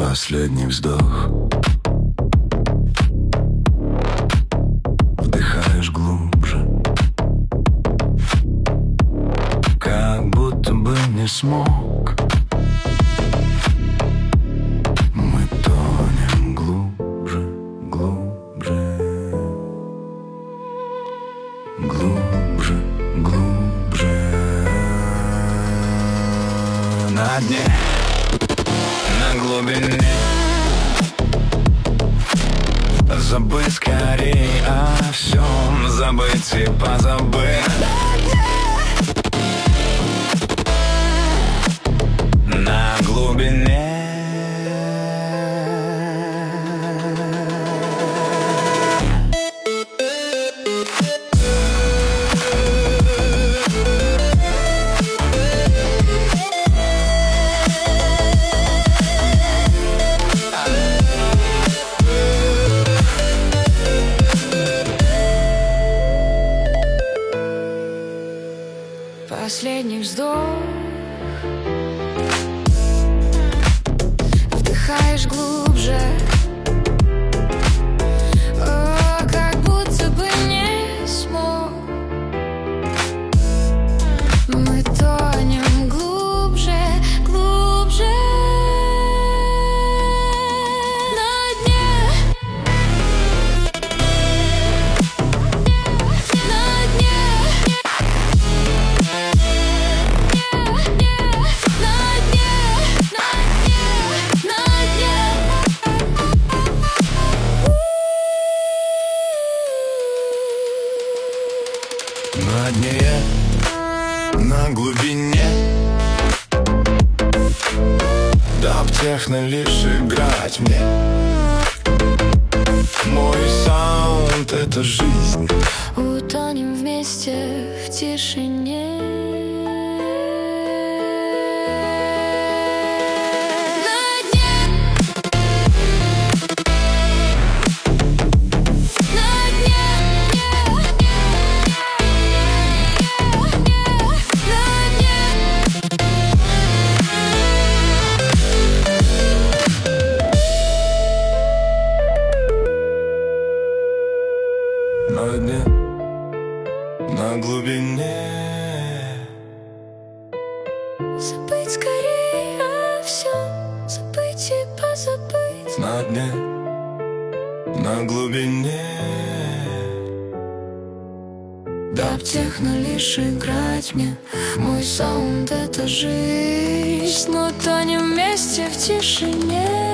Последний вздох. Вдыхаешь глубже, как будто бы не смог. Мы тонем глубже, глубже, глубже, глубже. На дне, на глубине. Забыть скорее о всем, забыть и позабыть. На глубине. Последний вздох. Вдыхаешь глубже, как будто бы не смог. Мы тонем глубже, глубже. На дне, на дне. На дне, на глубине. Даб техно лишь играть мне. Мой саунд — это жизнь. Утонем вместе в тишине. На дне, на глубине. Забыть скорее о всем, забыть и позабыть. На дне, на глубине. Даб техно лишь играть мне. Мой саунд — это жизнь. Но тонем вместе в тишине.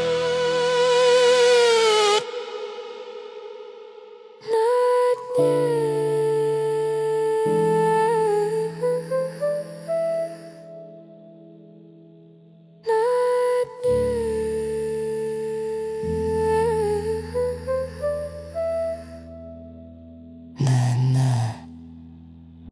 Yeah.